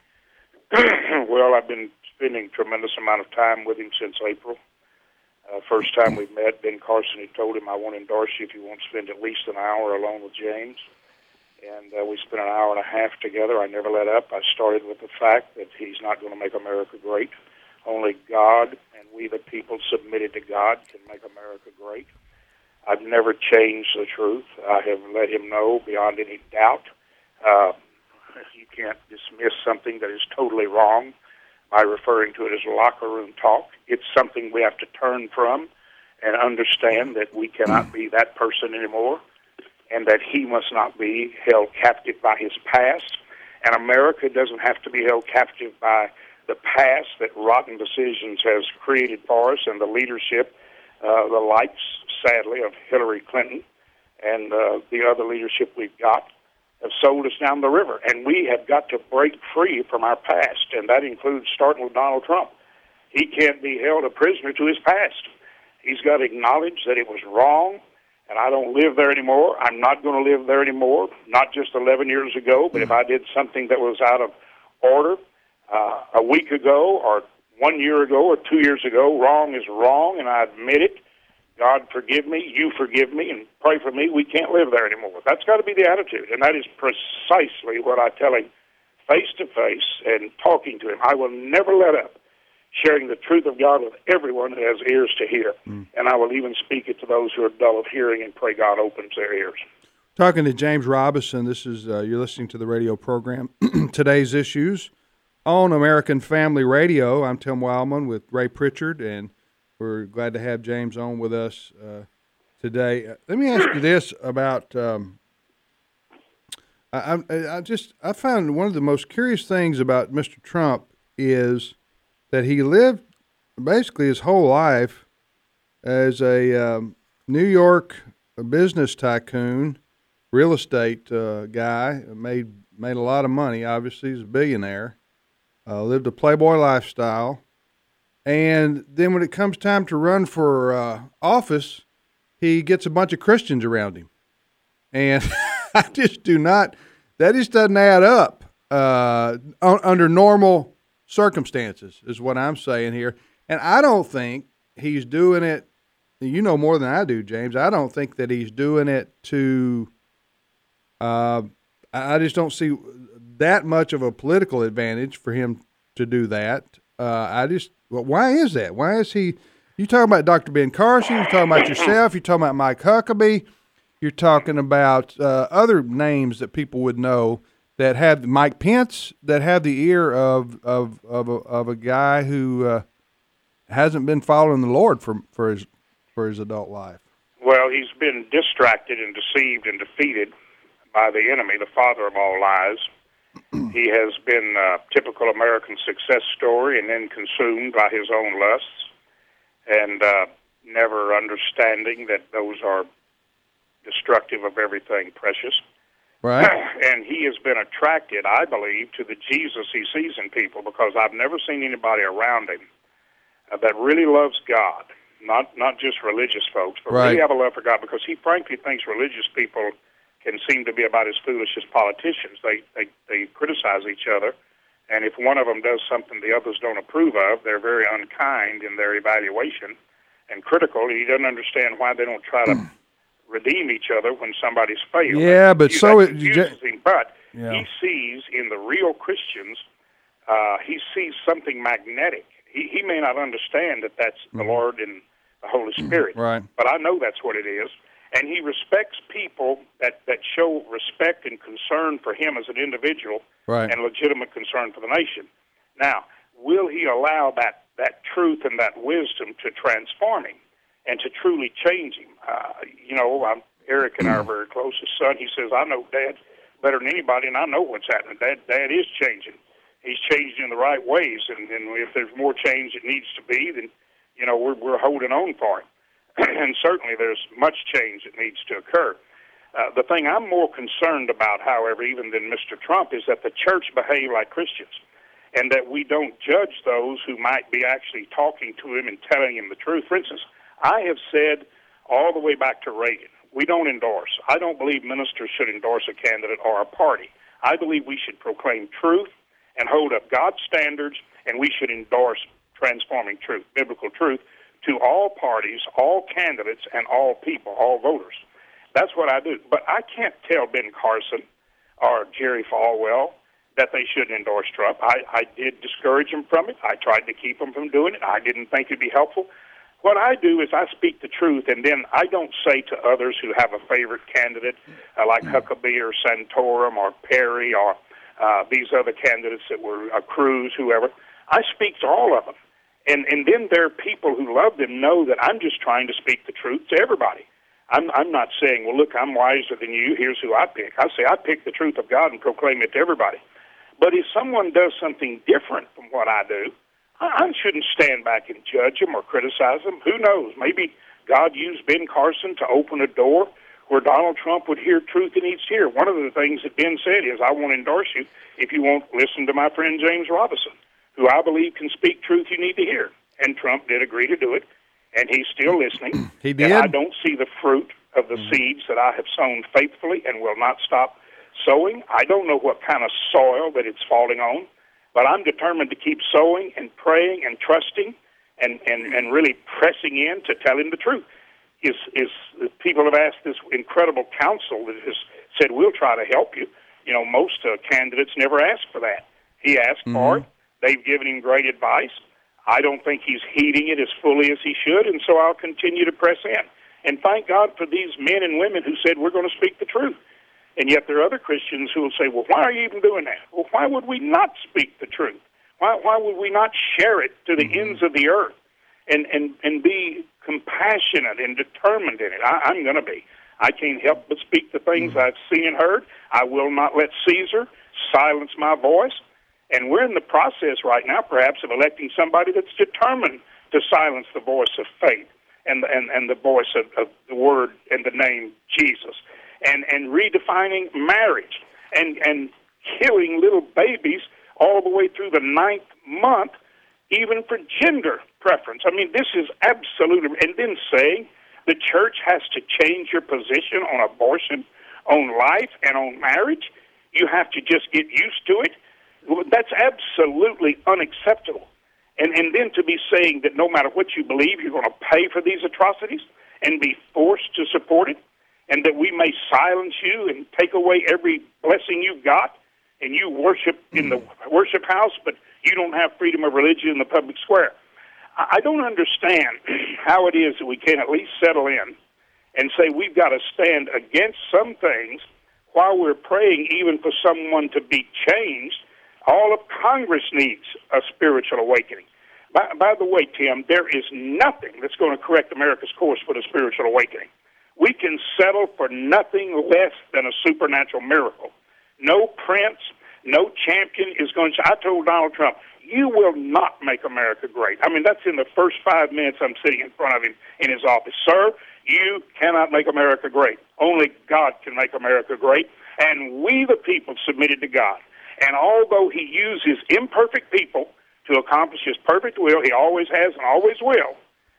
Well, I've been spending a tremendous amount of time with him since April. Uh, first time we met, Ben Carson, he told him, I want to endorse you if you want to spend at least an hour alone with James. And uh, we spent an hour and a half together. I never let up. I started with the fact that he's not going to make America great. Only God and we the people submitted to God can make America great. I've never changed the truth. I have let him know beyond any doubt. Uh, you can't dismiss something that is totally wrong by referring to it as locker room talk. It's something we have to turn from and understand that we cannot be that person anymore, and that he must not be held captive by his past. And America doesn't have to be held captive by the past that rotten decisions has created for us, and the leadership, uh, the likes, sadly, of Hillary Clinton and uh, the other leadership we've got have sold us down the river. And we have got to break free from our past, and that includes starting with Donald Trump. He can't be held a prisoner to his past. He's got to acknowledge that it was wrong, and I don't live there anymore. I'm not going to live there anymore, not just eleven years ago, but if I did something that was out of order uh, a week ago or one year ago or two years ago, wrong is wrong, and I admit it, God forgive me, you forgive me, and pray for me, we can't live there anymore. That's got to be the attitude, and that is precisely what I tell him face to face and talking to him. I will never let up sharing the truth of God with everyone who has ears to hear, mm. and I will even speak it to those who are dull of hearing and pray God opens their ears. Talking to James Robison, this is uh, you're listening to the radio program, Today's Issues, on American Family Radio. I'm Tim Wildman with Ray Pritchard, and we're glad to have James on with us uh, today. Uh, let me ask you this about, um, I, I, I just, I found one of the most curious things about Mister Trump is that he lived basically his whole life as a um, New York business tycoon, real estate uh, guy, made made a lot of money. Obviously, he's a billionaire, uh, lived a playboy lifestyle, and then when it comes time to run for uh, office, he gets a bunch of Christians around him, and I just do not. That just doesn't add up uh, un- under normal circumstances, is what I'm saying here. And I don't think he's doing it, you know more than I do, James, I don't think that he's doing it to, uh, I just don't see that much of a political advantage for him to do that. Uh, I just, well, why is that? Why is he, you talking about Doctor Ben Carson, you're talking about yourself, you're talking about Mike Huckabee, you're talking about uh, other names that people would know that have Mike Pence, that have the ear of of of a, of a guy who uh, hasn't been following the Lord for for his for his adult life. Well, he's been distracted and deceived and defeated by the enemy, the father of all lies. He has been a typical American success story and then consumed by his own lusts, and uh, never understanding that those are destructive of everything precious. Right. And he has been attracted, I believe, to the Jesus he sees in people, because I've never seen anybody around him uh, that really loves God, not not just religious folks, but right. really have a love for God, because he frankly thinks religious people can seem to be about as foolish as politicians. They, they, they criticize each other, and if one of them does something the others don't approve of, they're very unkind in their evaluation and critical. He doesn't understand why they don't try to redeem each other when somebody's failed. Yeah, but that so it confuses him. But yeah. he sees in the real Christians, uh, he sees something magnetic. He he may not understand that that's mm-hmm. the Lord and the Holy Spirit, right? But I know that's what it is. And he respects people that, that show respect and concern for him as an individual, right. and legitimate concern for the nation. Now, will he allow that, that truth and that wisdom to transform him and to truly change him? Uh, you know, I'm, Eric and I are very close. His son, he says, I know Dad better than anybody, and I know what's happening. Dad, Dad is changing. He's changing in the right ways, and, and if there's more change that needs to be, then, you know, we're, we're holding on for him. And certainly there's much change that needs to occur. Uh, the thing I'm more concerned about, however, even than Mister Trump, is that the church behave like Christians, and that we don't judge those who might be actually talking to him and telling him the truth. For instance, I have said all the way back to Reagan, we don't endorse. I don't believe ministers should endorse a candidate or a party. I believe we should proclaim truth and hold up God's standards, and we should endorse transforming truth, biblical truth, to all parties, all candidates, and all people, all voters. That's what I do. But I can't tell Ben Carson or Jerry Falwell that they shouldn't endorse Trump. I, I did discourage them from it. I tried to keep them from doing it. I didn't think it'd be helpful. What I do is I speak the truth, and then I don't say to others who have a favorite candidate, uh, like Huckabee or Santorum or Perry or uh, these other candidates that were uh, Cruz, whoever. I speak to all of them. And and then there are people who love them know that I'm just trying to speak the truth to everybody. I'm I'm not saying, well, look, I'm wiser than you. Here's who I pick. I say I pick the truth of God and proclaim it to everybody. But if someone does something different from what I do, I, I shouldn't stand back and judge them or criticize them. Who knows? Maybe God used Ben Carson to open a door where Donald Trump would hear truth he needs to hear. One of the things that Ben said is, I won't endorse you if you won't listen to my friend James Robison, who I believe can speak truth you need to hear. And Trump did agree to do it, and he's still listening. He did. And I don't see the fruit of the mm. seeds that I have sown faithfully and will not stop sowing. I don't know what kind of soil that it's falling on, but I'm determined to keep sowing and praying and trusting and, and, and really pressing in to tell him the truth. is, is people have asked this incredible counsel that has said, we'll try to help you. You know, most uh, candidates never ask for that. He asked mm-hmm. for it. They've given him great advice. I don't think he's heeding it as fully as he should, and so I'll continue to press in. And thank God for these men and women who said, we're going to speak the truth. And yet there are other Christians who will say, well, why are you even doing that? Well, why would we not speak the truth? Why, why would we not share it to the mm-hmm. ends of the earth and, and, and be compassionate and determined in it? I, I'm going to be. I can't help but speak the things mm-hmm. I've seen and heard. I will not let Caesar silence my voice. And we're in the process right now, perhaps, of electing somebody that's determined to silence the voice of faith and and, and the voice of, of the word and the name Jesus, and, and redefining marriage and, and killing little babies all the way through the ninth month, even for gender preference. I mean, this is absolutely, and then saying the church has to change your position on abortion, on life, and on marriage. You have to just get used to it. That's absolutely unacceptable. And and then to be saying that no matter what you believe, you're going to pay for these atrocities and be forced to support it, and that we may silence you and take away every blessing you've got, and you worship in the worship house, but you don't have freedom of religion in the public square. I don't understand how it is that we can at least settle in and say we've got to stand against some things while we're praying even for someone to be changed. All of Congress needs a spiritual awakening. By, by the way, Tim, there is nothing that's going to correct America's course but a spiritual awakening. We can settle for nothing less than a supernatural miracle. No prince, no champion is going to... I told Donald Trump, you will not make America great. I mean, that's in the first five minutes I'm sitting in front of him in his office. Sir, you cannot make America great. Only God can make America great. And we, the people, submitted to God. And although he uses imperfect people to accomplish his perfect will, he always has and always will,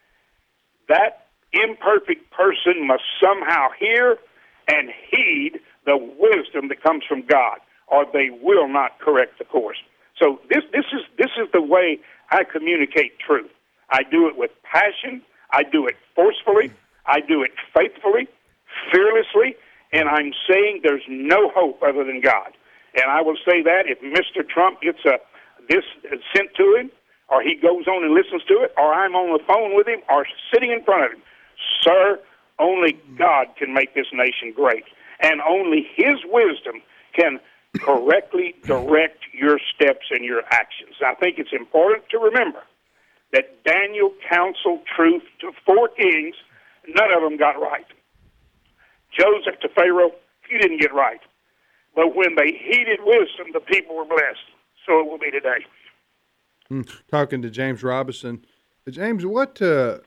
that imperfect person must somehow hear and heed the wisdom that comes from God, or they will not correct the course. So this, this is this is the way I communicate truth. I do it with passion. I do it forcefully. I do it faithfully, fearlessly, and I'm saying there's no hope other than God. And I will say that if Mister Trump gets a, this sent to him, or he goes on and listens to it, or I'm on the phone with him, or sitting in front of him, sir, only God can make this nation great. And only his wisdom can correctly direct your steps and your actions. I think it's important to remember that Daniel counseled truth to four kings. None of them got right. Joseph to Pharaoh, he didn't get right. But when they heeded wisdom, the people were blessed. So it will be today. Mm, talking to James Robison. James, what uh,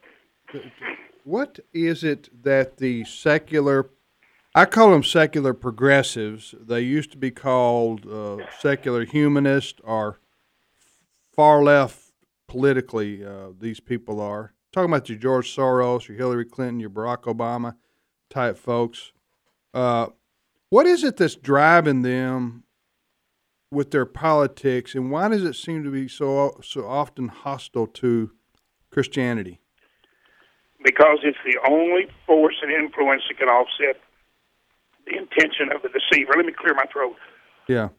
what is it that the secular, I call them secular progressives, they used to be called uh, secular humanists or far left politically, uh, these people are. Talking about your George Soros, your Hillary Clinton, your Barack Obama type folks. Uh What is it that's driving them with their politics, and why does it seem to be so so often hostile to Christianity? Because it's the only force and influence that can offset the intention of the deceiver. Let me clear my throat. Yeah.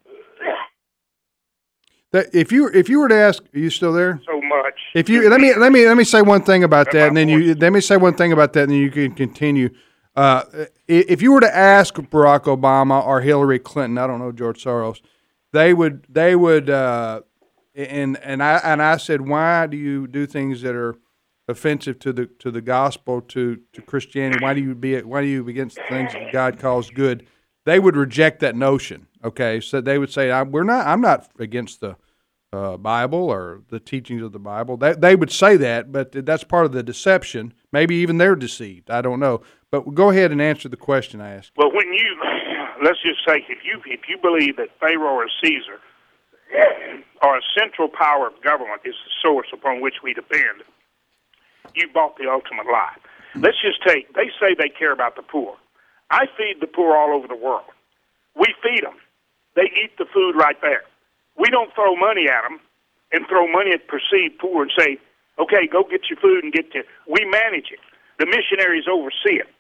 That if you if you were to ask, are you still there? So much. If you let me let me let me say one thing about that, and then you let me say one thing about that, and then you can continue. Uh, if you were to ask Barack Obama or Hillary Clinton, I don't know George Soros, they would they would uh, and and I and I said, why do you do things that are offensive to the to the gospel, to, to Christianity? Why do you be why do you be against things that God calls good? They would reject that notion. Okay, so they would say, we're not. I'm not against the uh, Bible or the teachings of the Bible. They they would say that, but that's part of the deception. Maybe even they're deceived. I don't know. But go ahead and answer the question I asked. Well, when you, let's just say, if you if you believe that Pharaoh or Caesar or a central power of government is the source upon which we depend, you bought the ultimate lie. Let's just take, they say they care about the poor. I feed the poor all over the world. We feed them. They eat the food right there. We don't throw money at them and throw money at perceived poor and say, okay, go get your food and get to, we manage it. The missionaries oversee it.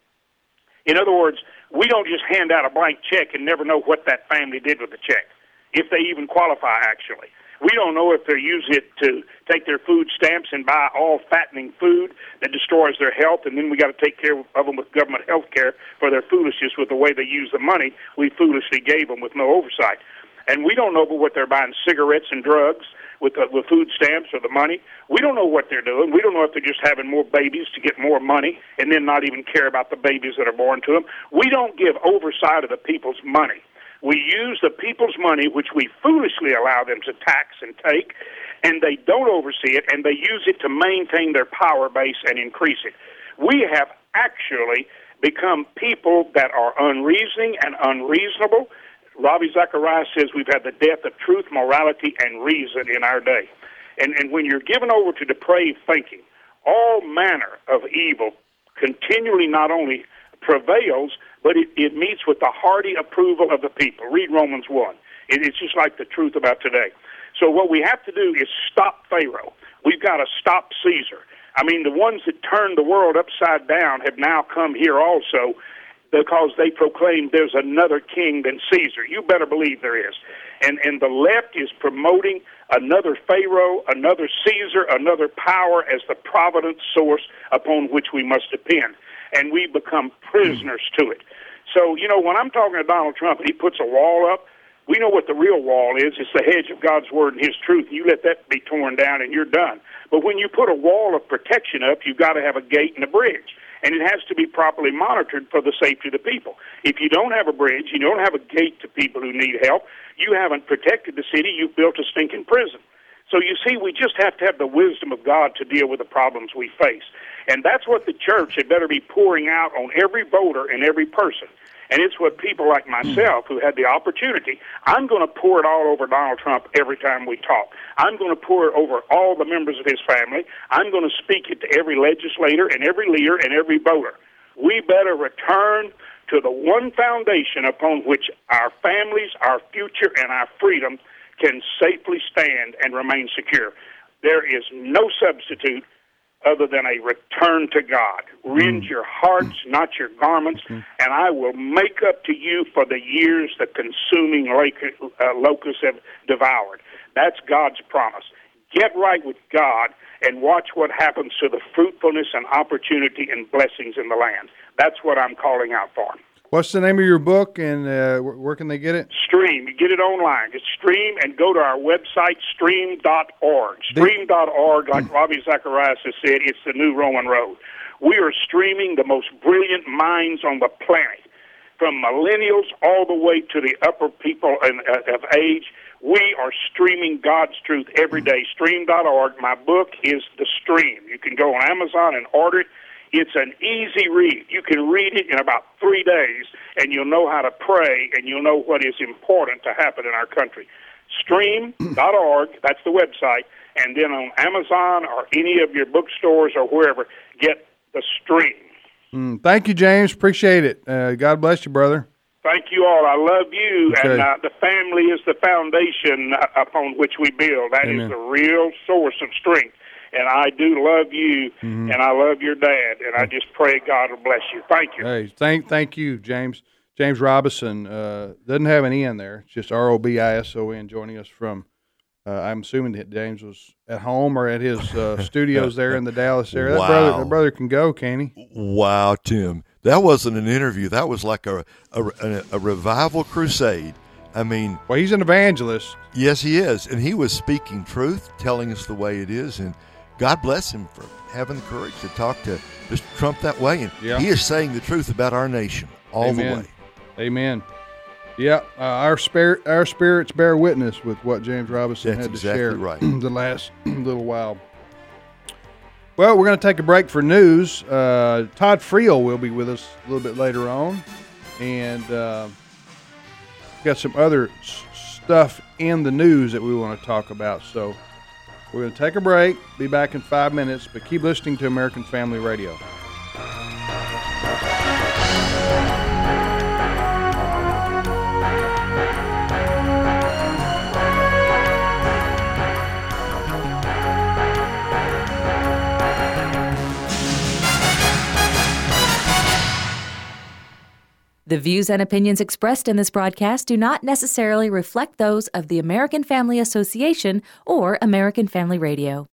In other words, we don't just hand out a blank check and never know what that family did with the check, if they even qualify, actually. We don't know if they use it to take their food stamps and buy all fattening food that destroys their health, and then we got to take care of them with government health care for their foolishness with the way they use the money we foolishly gave them with no oversight. And we don't know what they're buying cigarettes and drugs with the, with food stamps or the money. We don't know what they're doing. We don't know if they're just having more babies to get more money and then not even care about the babies that are born to them. We don't give oversight of the people's money. We use the people's money, which we foolishly allow them to tax and take, and they don't oversee it, and they use it to maintain their power base and increase it. We have actually become people that are unreasoning and unreasonable. Ravi Zacharias says we've had the death of truth, morality, and reason in our day. And, and when you're given over to depraved thinking, all manner of evil continually not only prevails, but it, it meets with the hearty approval of the people. Read Romans one. It, it's just like the truth about today. So what we have to do is stop Pharaoh. We've got to stop Caesar. I mean, the ones that turned the world upside down have now come here also because they proclaim there's another king than Caesar. You better believe there is. And, and the left is promoting another Pharaoh, another Caesar, another power as the provident source upon which we must depend. And we become prisoners to it. So, you know, when I'm talking to Donald Trump and he puts a wall up, we know what the real wall is. It's the hedge of God's word and his truth. You let that be torn down and you're done. But when you put a wall of protection up, you've got to have a gate and a bridge. And it has to be properly monitored for the safety of the people. If you don't have a bridge, you don't have a gate to people who need help, you haven't protected the city, you've built a stinking prison. So you see, we just have to have the wisdom of God to deal with the problems we face. And that's what the church had better be pouring out on every voter and every person. And it's what people like myself who had the opportunity, I'm going to pour it all over Donald Trump every time we talk. I'm going to pour it over all the members of his family. I'm going to speak it to every legislator and every leader and every voter. We better return to the one foundation upon which our families, our future, and our freedom can safely stand and remain secure. There is no substitute other than a return to God. Rend your hearts, not your garments, and I will make up to you for the years the consuming locusts have devoured. That's God's promise. Get right with God and watch what happens to the fruitfulness and opportunity and blessings in the land. That's what I'm calling out for. What's the name of your book, and uh, where can they get it? Stream. You get it online. Just stream and go to our website, stream dot org. stream dot org, like Ravi Zacharias has said, it's the new Roman road. We are streaming the most brilliant minds on the planet, from millennials all the way to the upper people in, uh, of age. We are streaming God's truth every day. stream dot org. My book is The Stream. You can go on Amazon and order it. It's an easy read. You can read it in about three days, and you'll know how to pray, and you'll know what is important to happen in our country. stream dot org, that's the website, and then on Amazon or any of your bookstores or wherever, get The Stream. Mm, thank you, James. Appreciate it. Uh, God bless you, brother. Thank you all. I love you, okay. and uh, the family is the foundation uh, upon which we build. That Amen. Is the real source of strength. And I do love you, mm-hmm. and I love your dad, and I just pray God will bless you. Thank you. Hey, thank thank you, James. James Robison uh, doesn't have an E in there. It's just R O B I S O N joining us from, uh, I'm assuming that James was at home or at his uh, studios there in the Dallas area. Wow. That brother, that brother can go, can he? Wow, Tim. That wasn't an interview. That was like a, a, a, a revival crusade. I mean. Well, he's an evangelist. Yes, he is. And he was speaking truth, telling us the way it is, and God bless him for having the courage to talk to Mister Trump that way. And yeah. he is saying the truth about our nation all Amen. the way. Amen. Yeah, uh, our spirit, our spirits bear witness with what James Robison That's had to exactly share right. the last little while. Well, we're going to take a break for news. Uh, Todd Friel will be with us a little bit later on. And uh, got some other s- stuff in the news that we want to talk about. So we're going to take a break, be back in five minutes, but keep listening to American Family Radio. The views and opinions expressed in this broadcast do not necessarily reflect those of the American Family Association or American Family Radio.